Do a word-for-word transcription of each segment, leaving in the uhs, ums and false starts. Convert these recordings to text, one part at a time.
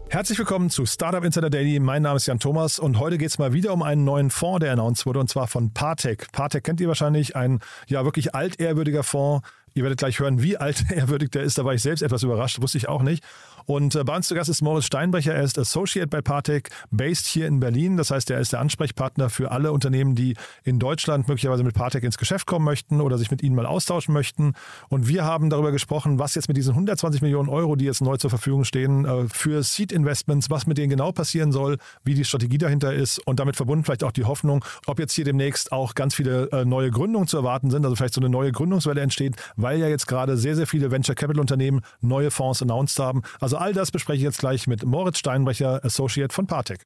Herzlich willkommen zu Startup Insider Daily. Mein Name ist Jan Thomas und heute geht es mal wieder um einen neuen Fonds, der announced wurde, und zwar von Partec. Partec kennt ihr wahrscheinlich, ein ja wirklich altehrwürdiger Fonds. Ihr werdet gleich hören, wie altehrwürdig der ist. Da war ich selbst etwas überrascht, wusste ich auch nicht. Und äh, bei uns zu Gast ist Moritz Steinbrecher. Er ist Associate bei Partec, based hier in Berlin. Das heißt, er ist der Ansprechpartner für alle Unternehmen, die in Deutschland möglicherweise mit Partec ins Geschäft kommen möchten oder sich mit ihnen mal austauschen möchten. Und wir haben darüber gesprochen, was jetzt mit diesen hundertzwanzig Millionen Euro, die jetzt neu zur Verfügung stehen, äh, für Seed-Investments, was mit denen genau passieren soll, wie die Strategie dahinter ist und damit verbunden vielleicht auch die Hoffnung, ob jetzt hier demnächst auch ganz viele äh, neue Gründungen zu erwarten sind, also vielleicht so eine neue Gründungswelle entsteht, weil ja jetzt gerade sehr, sehr viele Venture-Capital-Unternehmen neue Fonds announced haben. Also all das bespreche ich jetzt gleich mit Moritz Steinbrecher, Associate von Partec.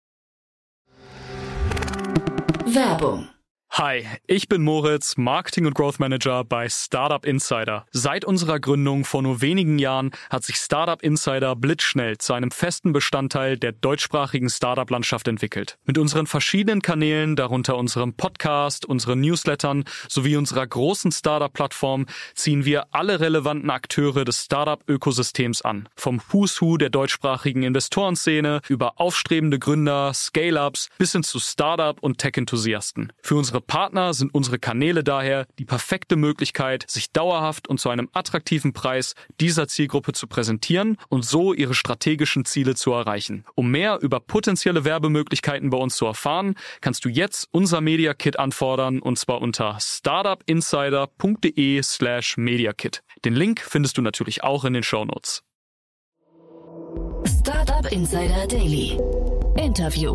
Werbung. Hi, ich bin Moritz, Marketing- und Growth Manager bei Startup Insider. Seit unserer Gründung vor nur wenigen Jahren hat sich Startup Insider blitzschnell zu einem festen Bestandteil der deutschsprachigen Startup-Landschaft entwickelt. Mit unseren verschiedenen Kanälen, darunter unserem Podcast, unseren Newslettern sowie unserer großen Startup-Plattform, ziehen wir alle relevanten Akteure des Startup-Ökosystems an. Vom Who's Who der deutschsprachigen Investorenszene über aufstrebende Gründer, Scale-Ups bis hin zu Startup- und Tech-Enthusiasten. Für unsere Partner sind unsere Kanäle daher die perfekte Möglichkeit, sich dauerhaft und zu einem attraktiven Preis dieser Zielgruppe zu präsentieren und so ihre strategischen Ziele zu erreichen. Um mehr über potenzielle Werbemöglichkeiten bei uns zu erfahren, kannst du jetzt unser Media Kit anfordern, und zwar unter startupinsider.de slash mediakit. Den Link findest du natürlich auch in den Shownotes. Startup Insider Daily. Interview.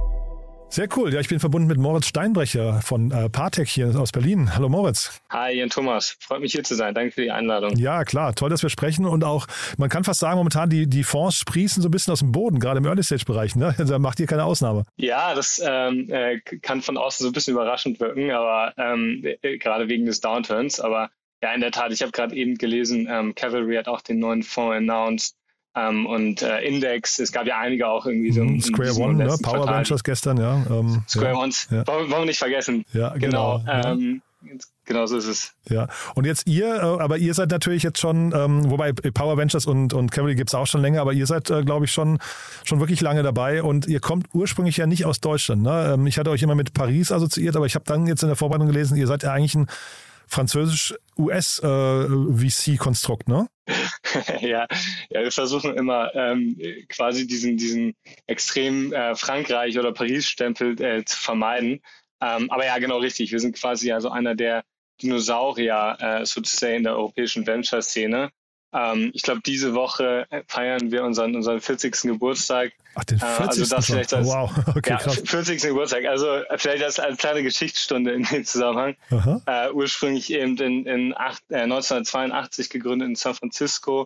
Sehr cool. Ja, ich bin verbunden mit Moritz Steinbrecher von äh, Partec hier aus Berlin. Hallo Moritz. Hi, Jan Thomas. Freut mich hier zu sein. Danke für die Einladung. Ja, klar. Toll, dass wir sprechen. Und auch, man kann fast sagen, momentan die, die Fonds sprießen so ein bisschen aus dem Boden, gerade im Early-Stage-Bereich. Ne? Da macht ihr keine Ausnahme. Ja, das ähm, äh, kann von außen so ein bisschen überraschend wirken, aber ähm, äh, gerade wegen des Downturns. Aber ja, in der Tat, ich habe gerade eben gelesen, ähm, Cavalry hat auch den neuen Fonds announced. Um, und äh, Index, es gab ja einige auch irgendwie so. Mm, Square One, ne? Power Quartal. Ventures gestern, ja. Ähm, Square ja, One, ja. wollen, wollen wir nicht vergessen. Ja, genau. Genau, ähm, ja. Genau so ist es. Ja, und jetzt ihr, äh, aber ihr seid natürlich jetzt schon, ähm, wobei Power Ventures und, und Cavalry gibt es auch schon länger, aber ihr seid, äh, glaube ich, schon, schon wirklich lange dabei und ihr kommt ursprünglich ja nicht aus Deutschland. Ne? Ähm, ich hatte euch immer mit Paris assoziiert, aber ich habe dann jetzt in der Vorbereitung gelesen, ihr seid ja eigentlich ein französisch-U S-V C-Konstrukt, ne? ja, ja, wir versuchen immer ähm, quasi diesen, diesen extrem äh, Frankreich- oder Paris-Stempel äh, zu vermeiden. Ähm, aber ja, genau richtig. Wir sind quasi also einer der Dinosaurier, äh, sozusagen in der europäischen Venture-Szene. Ähm, ich glaube, diese Woche feiern wir unseren, unseren vierzigsten Geburtstag. Ach, den vierzigsten Also das vielleicht als, wow, okay, ja, krass. vierzigsten Geburtstag. Also vielleicht als, als kleine Geschichtsstunde in dem Zusammenhang. Äh, ursprünglich eben in, in acht, äh, neunzehnhundertzweiundachtzig gegründet in San Francisco.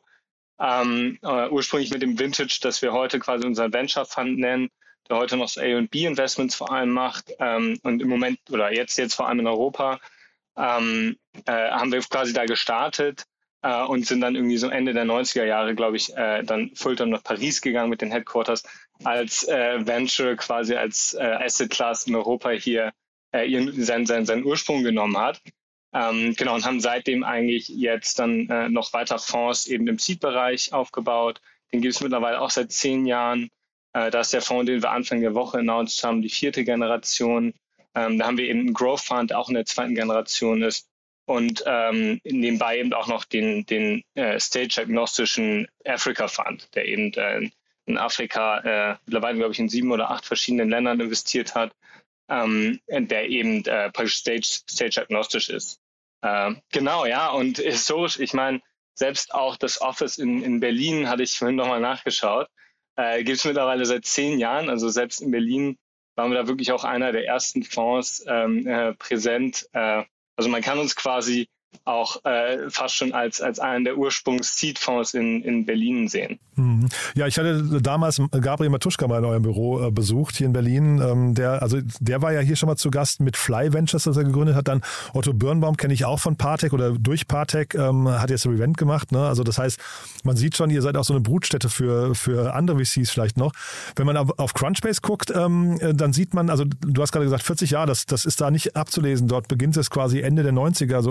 Ähm, äh, ursprünglich mit dem Vintage, das wir heute quasi unseren Venture Fund nennen, der heute noch das A und B Investments vor allem macht. Ähm, und im Moment, oder jetzt, jetzt vor allem in Europa, ähm, äh, haben wir quasi da gestartet. Uh, und sind dann irgendwie so Ende der neunziger Jahre, glaube ich, uh, dann Fulltime nach Paris gegangen mit den Headquarters, als uh, Venture quasi als uh, Asset Class in Europa hier uh, ihren, seinen, seinen, seinen Ursprung genommen hat. Um, genau, und haben seitdem eigentlich jetzt dann uh, noch weiter Fonds eben im Seed-Bereich aufgebaut. Den gibt es mittlerweile auch seit zehn Jahren. Uh, da ist der Fonds, den wir Anfang der Woche announced haben, die vierte Generation. Um, da haben wir eben einen Growth Fund, der auch in der zweiten Generation ist. Und ähm, nebenbei eben auch noch den, den äh, stage-agnostischen Africa Fund, der eben äh, in Afrika äh, mittlerweile, glaube ich, in sieben oder acht verschiedenen Ländern investiert hat, ähm, der eben äh, stage, stage-agnostisch ist. Äh, genau, ja, und historisch, ich meine, selbst auch das Office in, in Berlin, hatte ich vorhin nochmal nachgeschaut, äh, gibt es mittlerweile seit zehn Jahren, also selbst in Berlin waren wir da wirklich auch einer der ersten Fonds ähm, äh, präsent. Äh, also man kann uns quasi auch äh, fast schon als, als einen der Ursprungs-Seed-Fonds in, in Berlin sehen. Ja, ich hatte damals Gabriel Matuschka mal in eurem Büro äh, besucht, hier in Berlin. Ähm, der, also der war ja hier schon mal zu Gast mit Fly Ventures, das er gegründet hat. Dann Otto Birnbaum kenne ich auch von Partec oder durch Partec, ähm, hat jetzt Revent gemacht. Ne? Also das heißt, man sieht schon, ihr seid auch so eine Brutstätte für, für andere V Cs vielleicht noch. Wenn man auf, auf Crunchbase guckt, ähm, dann sieht man, also du hast gerade gesagt vierzig Jahre, das, das ist da nicht abzulesen. Dort beginnt es quasi Ende der neunziger, so achtundneunzig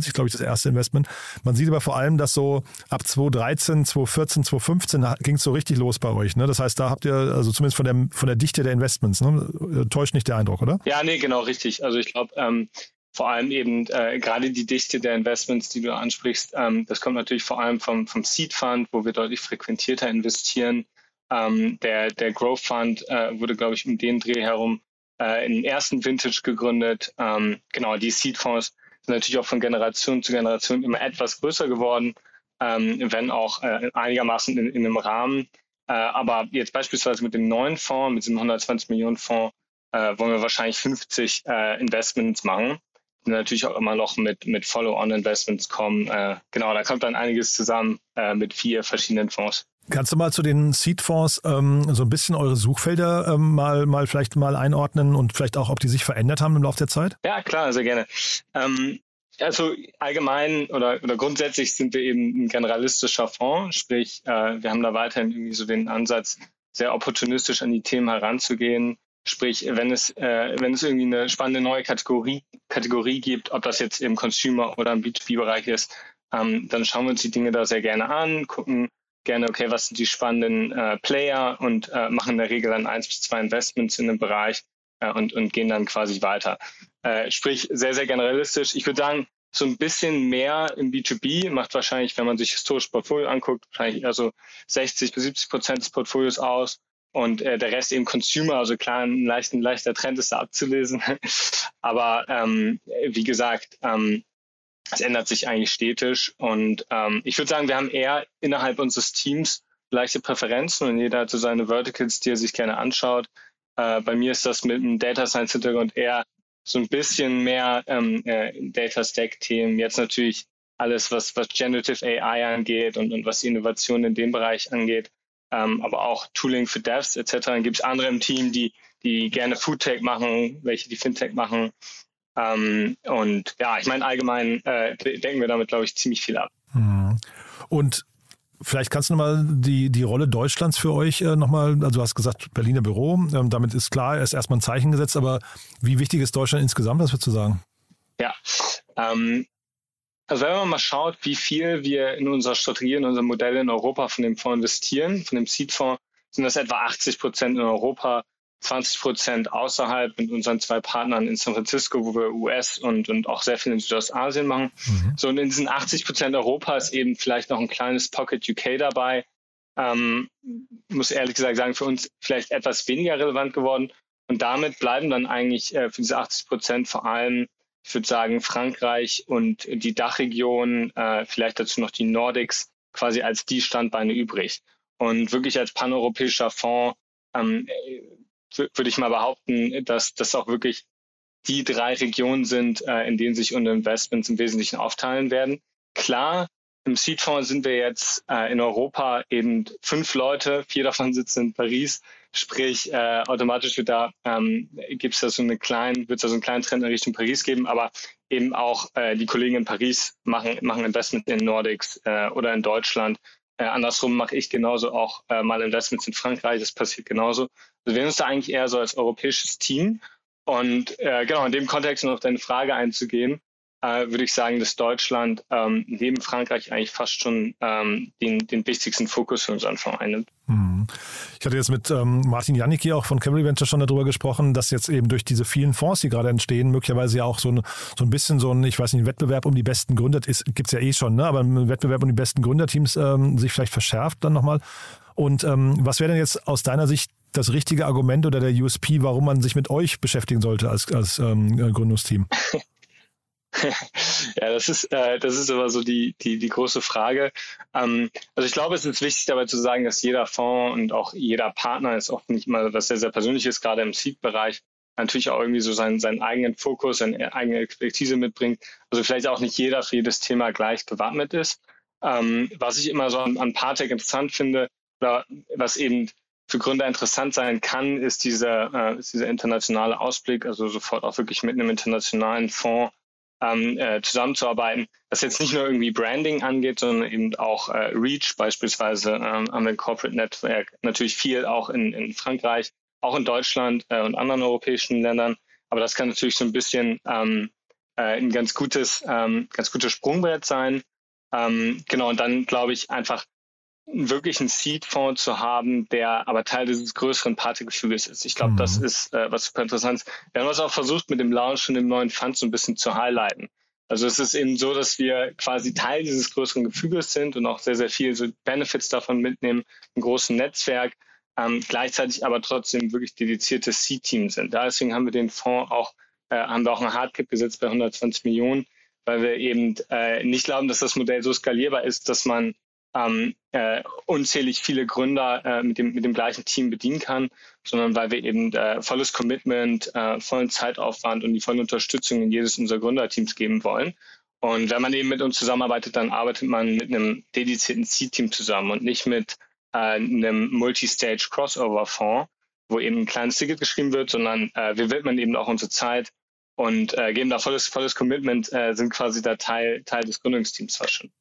neunzig, glaube ich, das erste Investment. Man sieht aber vor allem, dass so ab zwanzig dreizehn, zwanzig vierzehn, zwanzig fünfzehn ging es so richtig los bei euch. Ne? Das heißt, da habt ihr, also zumindest von der, von der Dichte der Investments, ne? Täuscht nicht der Eindruck, oder? Ja, nee, genau, richtig. Also ich glaube, ähm, vor allem eben äh, gerade die Dichte der Investments, die du ansprichst, ähm, das kommt natürlich vor allem vom, vom Seed Fund, wo wir deutlich frequentierter investieren. Ähm, der, der Growth Fund äh, wurde, glaube ich, um den Dreh herum äh, im ersten Vintage gegründet. Ähm, genau, die Seed-Fonds sind natürlich auch von Generation zu Generation immer etwas größer geworden, ähm, wenn auch äh, einigermaßen in, in einem Rahmen. Äh, aber jetzt beispielsweise mit dem neuen Fonds, mit diesem hundertzwanzig Millionen Fonds, äh, wollen wir wahrscheinlich fünfzig äh, Investments machen. Die natürlich auch immer noch mit, mit Follow-on-Investments kommen. Äh, genau, da kommt dann einiges zusammen äh, mit vier verschiedenen Fonds. Kannst du mal zu den Seed-Fonds ähm, so ein bisschen eure Suchfelder ähm, mal, mal vielleicht mal einordnen und vielleicht auch, ob die sich verändert haben im Laufe der Zeit? Ja, klar, sehr gerne. Ähm, also allgemein oder, oder grundsätzlich sind wir eben ein generalistischer Fonds, sprich äh, wir haben da weiterhin irgendwie so den Ansatz, sehr opportunistisch an die Themen heranzugehen. Sprich, wenn es, äh, wenn es irgendwie eine spannende neue Kategorie, Kategorie gibt, ob das jetzt im Consumer- oder im B zwei B-Bereich ist, ähm, dann schauen wir uns die Dinge da sehr gerne an, gucken gerne, okay, was sind die spannenden äh, Player und äh, machen in der Regel dann eins bis zwei Investments in dem Bereich äh, und, und gehen dann quasi weiter. Äh, sprich, sehr, sehr generalistisch. Ich würde sagen, so ein bisschen mehr im B zwei B macht wahrscheinlich, wenn man sich historisches Portfolio anguckt, wahrscheinlich eher so sechzig bis siebzig Prozent des Portfolios aus. Und äh, der Rest eben Consumer, also klar, ein, leicht, ein leichter Trend ist da abzulesen. Aber ähm, wie gesagt, ähm, es ändert sich eigentlich stetig. Und ähm, ich würde sagen, wir haben eher innerhalb unseres Teams leichte Präferenzen und jeder hat so seine Verticals, die er sich gerne anschaut. Äh, bei mir ist das mit einem Data Science Hintergrund eher so ein bisschen mehr ähm, äh, Data Stack Themen. Jetzt natürlich alles, was, was Generative A I angeht und, und was die Innovation in dem Bereich angeht. Ähm, aber auch Tooling für Devs et cetera. Dann gibt es andere im Team, die, die gerne Foodtech machen, welche die Fintech machen. Ähm, und ja, ich meine, allgemein äh, denken wir damit, glaube ich, ziemlich viel ab. Und vielleicht kannst du nochmal die, die Rolle Deutschlands für euch äh, nochmal, also du hast gesagt, Berliner Büro, ähm, damit ist klar, ist erstmal ein Zeichen gesetzt, aber wie wichtig ist Deutschland insgesamt, was würdest du sagen? Ja, ähm, also wenn man mal schaut, wie viel wir in unserer Strategie, in unserem Modell in Europa von dem Fonds investieren, von dem Seed-Fonds, sind das etwa achtzig Prozent in Europa, zwanzig Prozent außerhalb mit unseren zwei Partnern in San Francisco, wo wir U S und, und auch sehr viel in Südostasien machen. Mhm. So, und in diesen achtzig Prozent Europa ist eben vielleicht noch ein kleines Pocket U K dabei. Ähm, muss ehrlich gesagt sagen, für uns vielleicht etwas weniger relevant geworden. Und damit bleiben dann eigentlich äh, für diese achtzig Prozent vor allem, ich würde sagen, Frankreich und die Dachregion, äh, vielleicht dazu noch die Nordics, quasi als die Standbeine übrig. Und wirklich als paneuropäischer Fonds ähm, würde ich mal behaupten, dass das auch wirklich die drei Regionen sind, äh, in denen sich unsere Investments im Wesentlichen aufteilen werden. Klar, im Seed-Fonds sind wir jetzt äh, in Europa eben fünf Leute, vier davon sitzen in Paris. Sprich, äh, automatisch wird da, ähm, gibt's da so eine kleinen, wird es da so einen kleinen Trend in Richtung Paris geben, aber eben auch äh, die Kollegen in Paris machen, machen Investments in Nordics äh, oder in Deutschland. Äh, andersrum mache ich genauso auch äh, mal Investments in Frankreich, das passiert genauso. Also wir sehen uns da eigentlich eher so als europäisches Team. Und äh, genau, in dem Kontext, um auf deine Frage einzugehen, äh, würde ich sagen, dass Deutschland ähm, neben Frankreich eigentlich fast schon ähm, den, den wichtigsten Fokus für unseren Fonds einnimmt. Ich hatte jetzt mit ähm, Martin Janicki auch von Cavalry Venture schon darüber gesprochen, dass jetzt eben durch diese vielen Fonds, die gerade entstehen, möglicherweise ja auch so ein, so ein bisschen so ein, ich weiß nicht, ein Wettbewerb um die besten Gründer, ist, gibt es ja eh schon, ne? Aber ein Wettbewerb um die besten Gründerteams ähm, sich vielleicht verschärft dann nochmal. Und ähm, was wäre denn jetzt aus deiner Sicht das richtige Argument oder der U S P, warum man sich mit euch beschäftigen sollte als, als ähm, Gründungsteam? Ja, das ist äh, das ist aber so die die die große Frage. Ähm, also ich glaube, es ist wichtig dabei zu sagen, dass jeder Fonds und auch jeder Partner ist oft nicht immer was sehr sehr Persönliches, gerade im Seed-Bereich natürlich auch irgendwie so seinen seinen eigenen Fokus, seine eigene Expertise mitbringt. Also vielleicht auch nicht jeder für jedes Thema gleich gewappnet ist. Ähm, was ich immer so an, an Partech interessant finde, oder was eben für Gründer interessant sein kann, ist dieser äh, ist dieser internationale Ausblick, also sofort auch wirklich mit einem internationalen Fonds Ähm, äh, zusammenzuarbeiten, das jetzt nicht nur irgendwie Branding angeht, sondern eben auch äh, Reach, beispielsweise ähm, haben wir ein Corporate Network, natürlich viel auch in, in Frankreich, auch in Deutschland äh, und anderen europäischen Ländern, aber das kann natürlich so ein bisschen ähm, äh, ein ganz gutes, ähm, ganz gutes Sprungbrett sein. Ähm, genau, und dann glaube ich einfach wirklich einen Seed-Fonds zu haben, der aber Teil dieses größeren Partygefüges ist. Ich glaube, mhm. das ist äh, was super Interessantes. Wir haben das auch versucht, mit dem Launch und dem neuen Fund so ein bisschen zu highlighten. Also es ist eben so, dass wir quasi Teil dieses größeren Gefüges sind und auch sehr, sehr viel so Benefits davon mitnehmen, ein großes Netzwerk, ähm, gleichzeitig aber trotzdem wirklich dedizierte Seed-Team sind. Da deswegen haben wir den Fonds auch, äh, haben wir auch einen Hardcap gesetzt bei hundertzwanzig Millionen, weil wir eben äh, nicht glauben, dass das Modell so skalierbar ist, dass man ähm, äh, unzählig viele Gründer äh, mit dem mit dem gleichen Team bedienen kann, sondern weil wir eben äh, volles Commitment, äh, vollen Zeitaufwand und die volle Unterstützung in jedes unserer Gründerteams geben wollen. Und wenn man eben mit uns zusammenarbeitet, dann arbeitet man mit einem dedizierten Seed-Team zusammen und nicht mit äh, einem Multistage-Crossover-Fonds, wo eben ein kleines Ticket geschrieben wird, sondern äh, wir widmen eben auch unsere Zeit und äh, geben da volles volles Commitment, äh, sind quasi da Teil Teil des Gründungsteams fast schon.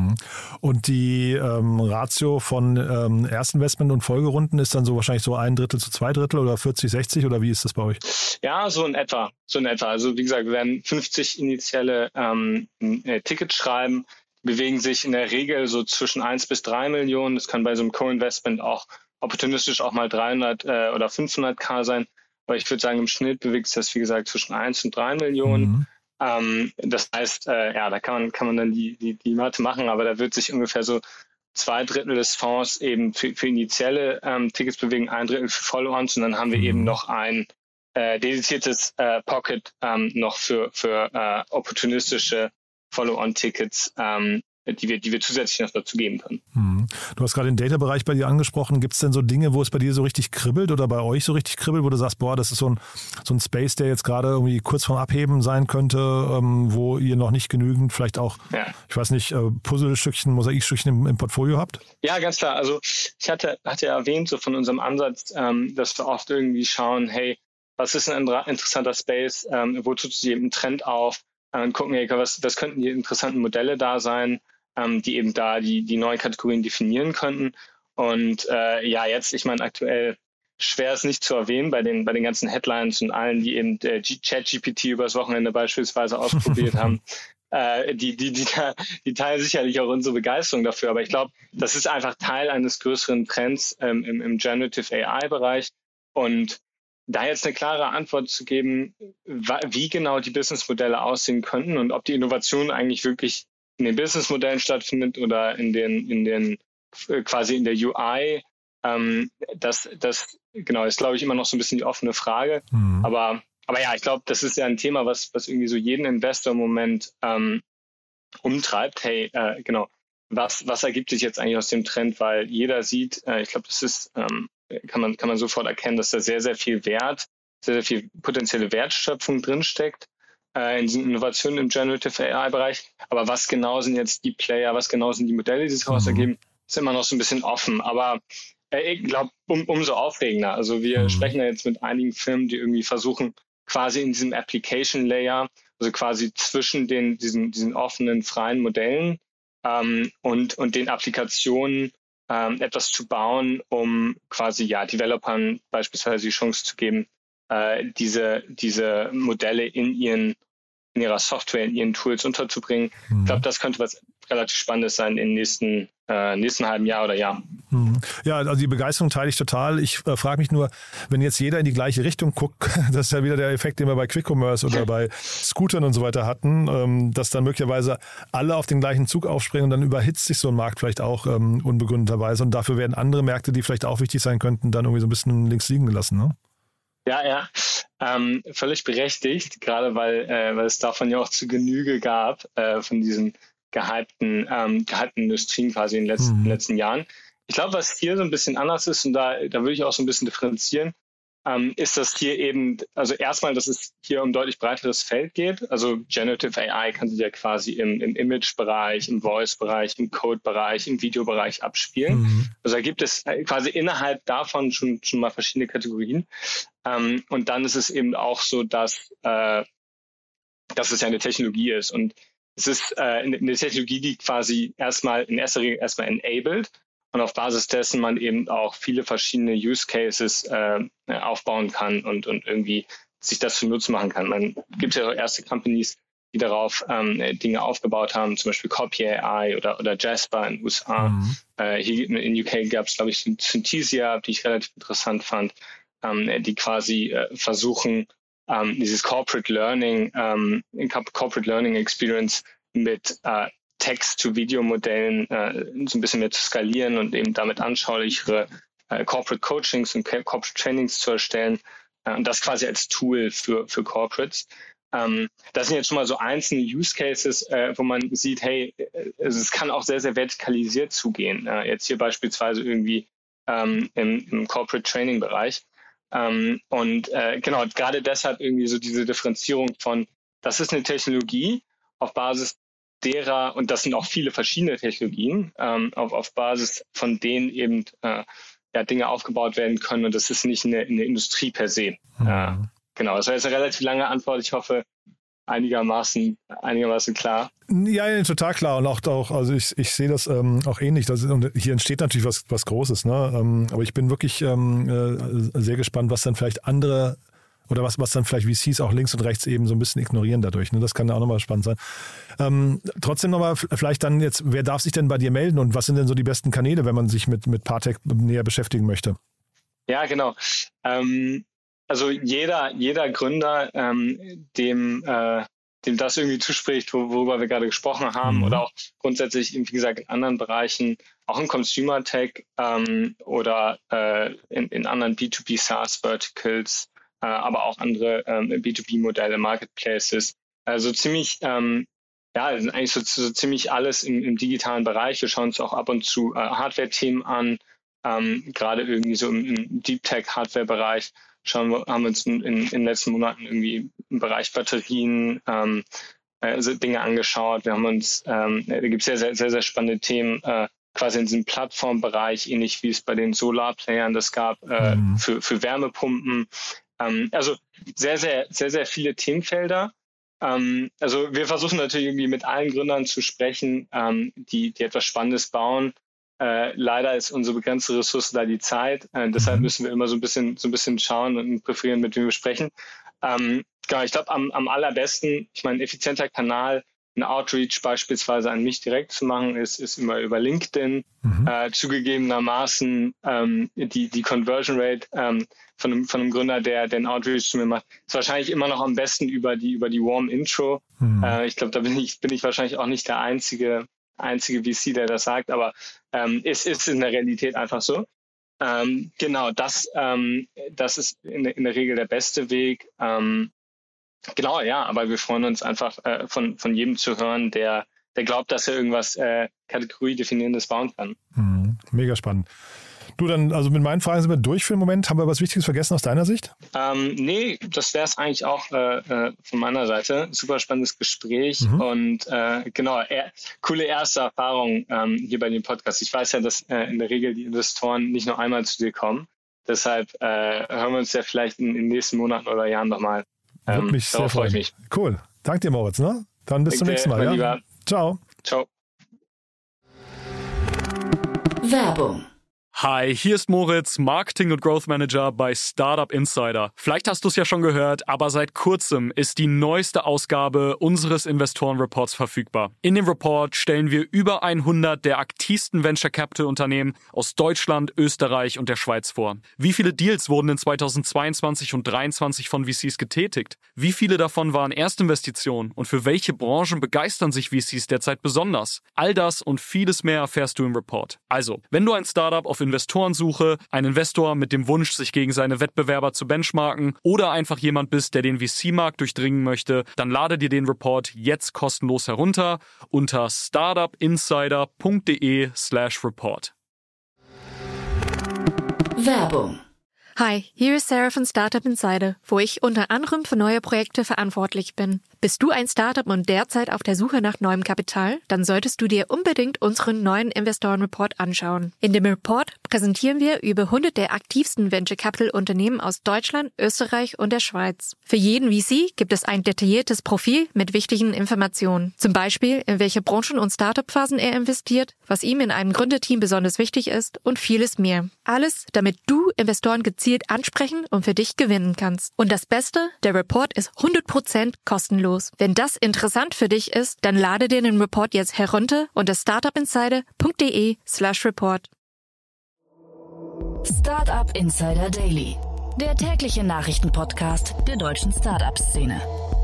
Und die ähm, Ratio von ähm, Erstinvestment und Folgerunden ist dann so wahrscheinlich so ein Drittel zu zwei Drittel oder vierzig, sechzig oder wie ist das bei euch? Ja, so in etwa. So in etwa. Also wie gesagt, wir werden fünfzig initiale ähm, äh, Tickets schreiben, bewegen sich in der Regel so zwischen eins bis drei Millionen. Das kann bei so einem Co-Investment auch opportunistisch auch mal dreihundert äh, oder fünfhunderttausend sein. Aber ich würde sagen, im Schnitt bewegt sich das, wie gesagt, zwischen eins und drei Millionen. Mhm. Ähm, das heißt, äh, ja, da kann man, kann man dann die, die, die Mathe machen, aber da wird sich ungefähr so zwei Drittel des Fonds eben für, für initiale ähm, Tickets bewegen, ein Drittel für Follow-ons und dann haben wir mhm. eben noch ein äh, dediziertes äh, Pocket ähm, noch für, für äh, opportunistische Follow-on-Tickets, ähm, die wir, die wir zusätzlich noch dazu geben können. Hm. Du hast gerade den Data-Bereich bei dir angesprochen. Gibt es denn so Dinge, wo es bei dir so richtig kribbelt oder bei euch so richtig kribbelt, wo du sagst, boah, das ist so ein, so ein Space, der jetzt gerade irgendwie kurz vorm Abheben sein könnte, ähm, wo ihr noch nicht genügend vielleicht auch, ja. ich weiß nicht, äh, Puzzlestückchen, Mosaikstückchen im, im Portfolio habt? Ja, ganz klar. Also ich hatte, hatte ja erwähnt, so von unserem Ansatz, ähm, dass wir oft irgendwie schauen, hey, was ist ein interessanter Space, ähm, wo tut sich eben ein Trend auf, äh, und gucken, hey, was, was könnten die interessanten Modelle da sein, ähm, die eben da die, die neuen Kategorien definieren könnten. Und äh, ja, jetzt, ich meine, aktuell schwer es nicht zu erwähnen bei den, bei den ganzen Headlines und allen, die eben äh, ChatGPT übers Wochenende beispielsweise ausprobiert haben. Äh, die, die, die, die teilen sicherlich auch unsere Begeisterung dafür. Aber ich glaube, das ist einfach Teil eines größeren Trends ähm, im, im Generative A I-Bereich. Und da jetzt eine klare Antwort zu geben, wie genau die Businessmodelle aussehen könnten und ob die Innovation eigentlich wirklich in den Businessmodellen stattfindet oder in den, in den quasi in der U I, ähm, das, das genau ist, glaube ich, immer noch so ein bisschen die offene Frage. Mhm. Aber, aber ja, ich glaube, das ist ja ein Thema, was, was irgendwie so jeden Investor im Moment ähm, umtreibt. Hey, äh, genau, was, was ergibt sich jetzt eigentlich aus dem Trend? Weil jeder sieht, äh, ich glaube, das ist, ähm, kann man, kann man sofort erkennen, dass da sehr, sehr viel Wert, sehr, sehr viel potenzielle Wertschöpfung drinsteckt äh, in diesen Innovationen im Generative A I-Bereich. Aber was genau sind jetzt die Player, was genau sind die Modelle, die sich daraus ergeben, ist immer noch so ein bisschen offen. Aber äh, ich glaube, um, umso aufregender. Also wir mhm. sprechen ja jetzt mit einigen Firmen, die irgendwie versuchen, quasi in diesem Application Layer, also quasi zwischen den diesen, diesen offenen, freien Modellen ähm, und, und den Applikationen ähm, etwas zu bauen, um quasi ja Developern beispielsweise die Chance zu geben, äh, diese, diese Modelle in ihren in ihrer Software, in ihren Tools unterzubringen. Mhm. Ich glaube, das könnte was relativ Spannendes sein im nächsten, äh, nächsten halben Jahr oder Jahr. Mhm. Ja, also die Begeisterung teile ich total. Ich äh, frage mich nur, wenn jetzt jeder in die gleiche Richtung guckt, das ist ja wieder der Effekt, den wir bei Quick Commerce oder bei Scootern und so weiter hatten, ähm, dass dann möglicherweise alle auf den gleichen Zug aufspringen und dann überhitzt sich so ein Markt vielleicht auch ähm, unbegründeterweise und dafür werden andere Märkte, die vielleicht auch wichtig sein könnten, dann irgendwie so ein bisschen links liegen gelassen, ne? Ja, ja, ähm, völlig berechtigt, gerade weil, äh, weil es davon ja auch zu Genüge gab, äh, von diesen gehypten, ähm, gehypten Industrien quasi in den letzten, mhm. letzten Jahren. Ich glaube, was hier so ein bisschen anders ist, und da, da würde ich auch so ein bisschen differenzieren, ähm, ist, dass hier eben, also erstmal, dass es hier um deutlich breiteres Feld geht. Also Generative A I kann sich ja quasi im, im Image-Bereich, im Voice-Bereich, im Code-Bereich, im Videobereich abspielen. Mhm. Also da gibt es quasi innerhalb davon schon, schon mal verschiedene Kategorien. Ähm, und dann ist es eben auch so, dass, äh, dass es ja eine Technologie ist. Und es ist äh, eine Technologie, die quasi erstmal in erster Regel erstmal enabled und auf Basis dessen man eben auch viele verschiedene Use Cases äh, aufbauen kann und, und irgendwie sich das zunutze machen kann. Man gibt ja auch erste Companies, die darauf ähm, Dinge aufgebaut haben, zum Beispiel Copy A I oder, oder Jasper in den U S A. Mhm. Äh, hier in U K gab es, glaube ich, Synthesia, die ich relativ interessant fand, ähm, die quasi äh, versuchen, ähm, dieses Corporate Learning, ähm, Corporate Learning Experience mit äh, Text-to-Video-Modellen äh, so ein bisschen mehr zu skalieren und eben damit anschaulichere äh, Corporate Coachings und Corporate Trainings zu erstellen äh, und das quasi als Tool für, für Corporates. Ähm, das sind jetzt schon mal so einzelne Use Cases, äh, wo man sieht, hey, also es kann auch sehr, sehr vertikalisiert zugehen. Äh, jetzt hier beispielsweise irgendwie ähm, im, im Corporate Training Bereich. Ähm, und äh, genau, gerade deshalb irgendwie so diese Differenzierung von, das ist eine Technologie auf Basis derer, und das sind auch viele verschiedene Technologien, ähm, auf, auf Basis von denen eben äh, ja, Dinge aufgebaut werden können und das ist nicht eine, eine Industrie per se. Mhm. Äh, Genau, das war jetzt eine relativ lange Antwort. Ich hoffe, einigermaßen, einigermaßen klar. Ja, ja, total klar. Und auch, auch also ich, ich sehe das ähm, auch ähnlich. Das ist, und hier entsteht natürlich was, was Großes. Ne? Ähm, aber ich bin wirklich ähm, äh, sehr gespannt, was dann vielleicht andere oder was, was dann vielleicht V Cs auch links und rechts eben so ein bisschen ignorieren dadurch. Ne? Das kann ja auch nochmal spannend sein. Ähm, trotzdem nochmal vielleicht dann jetzt, wer darf sich denn bei dir melden und was sind denn so die besten Kanäle, wenn man sich mit, mit Partec näher beschäftigen möchte? Ja, genau. Ähm Also jeder, jeder Gründer, ähm, dem, äh, dem das irgendwie zuspricht, worüber wir gerade gesprochen haben, mhm. oder auch grundsätzlich, wie gesagt, in anderen Bereichen, auch im Consumer Tech ähm, oder äh, in, in anderen B zwei B SaaS-Verticals, äh, aber auch andere ähm, B zwei B-Modelle, Marketplaces. Also ziemlich, ähm, ja, eigentlich so, so ziemlich alles im, im digitalen Bereich. Wir schauen uns auch ab und zu äh, Hardware-Themen an, ähm, gerade irgendwie so im, im Deep Tech-Hardware-Bereich. Schauen wir, haben wir uns in, in, in den letzten Monaten irgendwie im Bereich Batterien ähm, also Dinge angeschaut. Wir haben uns, ähm, da gibt es sehr, sehr, sehr, sehr spannende Themen, äh, quasi in diesem Plattformbereich, ähnlich wie es bei den Solarplayern das gab, äh, mhm. für, für Wärmepumpen. Ähm, also sehr, sehr, sehr, sehr viele Themenfelder. Ähm, also wir versuchen natürlich irgendwie mit allen Gründern zu sprechen, ähm, die, die etwas Spannendes bauen. Äh, leider ist unsere begrenzte Ressource da die Zeit. Äh, deshalb müssen wir immer so ein bisschen, so ein bisschen schauen und präferieren, mit wem wir sprechen. Ähm, genau, ich glaube, am, am allerbesten, ich meine, effizienter Kanal, ein Outreach beispielsweise an mich direkt zu machen, ist, ist immer über LinkedIn. Mhm. Äh, zugegebenermaßen ähm, die, die Conversion Rate ähm, von, einem, von einem Gründer, der den Outreach zu mir macht, ist wahrscheinlich immer noch am besten über die, über die Warm Intro. Mhm. Äh, ich glaube, da bin ich, bin ich wahrscheinlich auch nicht der einzige, einzige V C, der das sagt, aber ähm, es ist in der Realität einfach so. Ähm, genau, das, ähm, das ist in, in der Regel der beste Weg. Ähm, genau, ja, aber wir freuen uns einfach äh, von, von jedem zu hören, der, der glaubt, dass er irgendwas äh, Kategoriedefinierendes bauen kann. Mhm, mega spannend. Du, dann, also mit meinen Fragen sind wir durch für den Moment. Haben wir was Wichtiges vergessen aus deiner Sicht? Ähm, nee, das wäre es eigentlich auch äh, von meiner Seite. Super spannendes Gespräch mhm. und äh, genau, er, coole erste Erfahrung ähm, hier bei dem Podcast. Ich weiß ja, dass äh, in der Regel die Investoren nicht nur einmal zu dir kommen. Deshalb äh, hören wir uns ja vielleicht in, in den nächsten Monaten oder Jahren nochmal. Ähm, Würde mich sehr freuen. Ich mich. Cool. Danke dir, Moritz. Ne? Dann bis Danke, zum nächsten Mal. Ja? Lieber. Ciao. Ciao. Werbung. Hi, hier ist Moritz, Marketing- und Growth Manager bei Startup Insider. Vielleicht hast du es ja schon gehört, aber seit kurzem ist die neueste Ausgabe unseres Investorenreports verfügbar. In dem Report stellen wir über hundert der aktivsten Venture Capital Unternehmen aus Deutschland, Österreich und der Schweiz vor. Wie viele Deals wurden in zweitausendzweiundzwanzig und zweitausenddreiundzwanzig von V Cs getätigt? Wie viele davon waren Erstinvestitionen? Und für welche Branchen begeistern sich V Cs derzeit besonders? All das und vieles mehr erfährst du im Report. Also, wenn du ein Startup auf Investorensuche, ein Investor mit dem Wunsch, sich gegen seine Wettbewerber zu benchmarken oder einfach jemand bist, der den V C-Markt durchdringen möchte, dann lade dir den Report jetzt kostenlos herunter unter startupinsider.de slash report. Werbung. Hi, hier ist Sarah von Startup Insider, wo ich unter anderem für neue Projekte verantwortlich bin. Bist du ein Startup und derzeit auf der Suche nach neuem Kapital? Dann solltest du dir unbedingt unseren neuen Investorenreport anschauen. In dem Report präsentieren wir über hundert der aktivsten Venture Capital Unternehmen aus Deutschland, Österreich und der Schweiz. Für jeden V C gibt es ein detailliertes Profil mit wichtigen Informationen. Zum Beispiel, in welche Branchen und Startup-Phasen er investiert, was ihm in einem Gründerteam besonders wichtig ist und vieles mehr. Alles, damit du Investoren gezielt ansprechen und für dich gewinnen kannst. Und das Beste, der Report ist hundert Prozent kostenlos. Wenn das interessant für dich ist, dann lade dir den Report jetzt herunter unter startupinsider.de slash report. Startup Insider Daily, der tägliche Nachrichtenpodcast der deutschen Startup-Szene.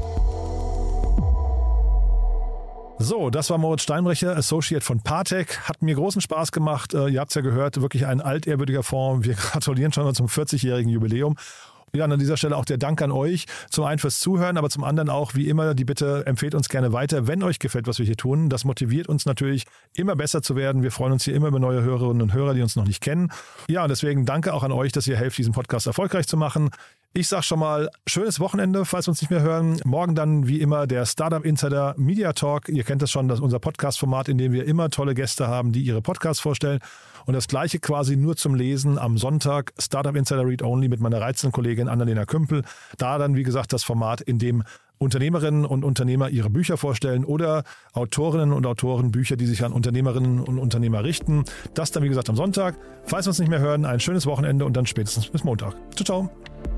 So, das war Moritz Steinbrecher, Associate von Partec. Hat mir großen Spaß gemacht. Ihr habt es ja gehört, wirklich ein altehrwürdiger Fonds. Wir gratulieren schon mal zum vierzigjährigen Jubiläum. Ja, und an dieser Stelle auch der Dank an euch, zum einen fürs Zuhören, aber zum anderen auch, wie immer, die Bitte, empfehlt uns gerne weiter, wenn euch gefällt, was wir hier tun. Das motiviert uns natürlich, immer besser zu werden. Wir freuen uns hier immer über neue Hörerinnen und Hörer, die uns noch nicht kennen. Ja, und deswegen danke auch an euch, dass ihr helft, diesen Podcast erfolgreich zu machen. Ich sage schon mal, schönes Wochenende, falls wir uns nicht mehr hören. Morgen dann, wie immer, der Startup Insider Media Talk. Ihr kennt das schon, das ist unser Podcast-Format, in dem wir immer tolle Gäste haben, die ihre Podcasts vorstellen. Und das Gleiche quasi nur zum Lesen am Sonntag, Startup Insider Read Only mit meiner reizenden Kollegin Annalena Kümpel. Da dann, wie gesagt, das Format, in dem Unternehmerinnen und Unternehmer ihre Bücher vorstellen oder Autorinnen und Autoren Bücher, die sich an Unternehmerinnen und Unternehmer richten. Das dann, wie gesagt, am Sonntag. Falls wir uns nicht mehr hören, ein schönes Wochenende und dann spätestens bis Montag. Ciao, ciao.